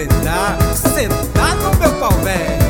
sentar, sentar no meu pau velho.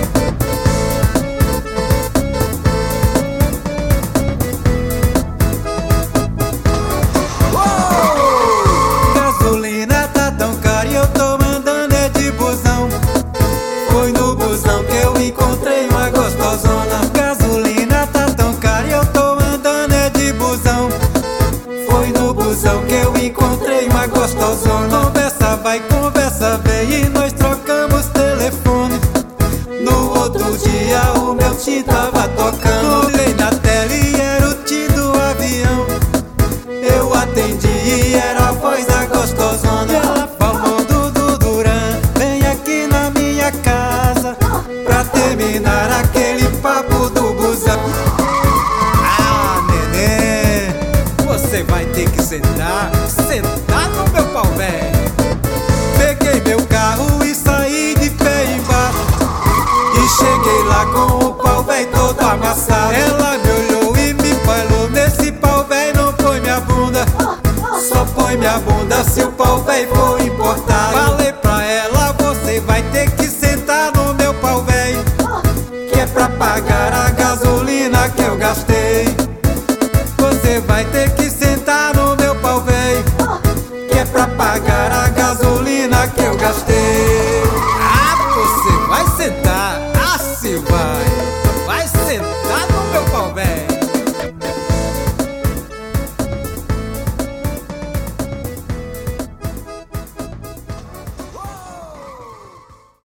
Gasolina tá tão cara e eu tô mandando é de busão. Foi no busão que eu encontrei uma gostosona. Gasolina tá tão cara e eu tô mandando é de busão. Foi no busão que eu encontrei uma gostosona. Conversa vai, conversa vem e nós trocamos telefone. No outro dia o meu tim tava tocando. Olhei na tela e era o tim do avião. Eu atendi e era a voz da gostosona. Ela falou: Dudu Duran, vem aqui na minha casa pra terminar aquele papo do busão. Ah, neném, você vai ter que sentar, sentar no meu pau velho. Peguei meu carro e saí de pé embaixo e cheguei lá com o pau velho todo amassado. Ela me olhou e me falou: nesse pau velho não põe minha bunda, só põe minha bunda se o pau velho for importado. Falei pra ela: você vai ter que sentar no meu pau velho, que é pra pagar a gasolina que eu gastei. Você vai ter que sentar no meu pau velho, que é pra pagar a gasolina que eu gastei.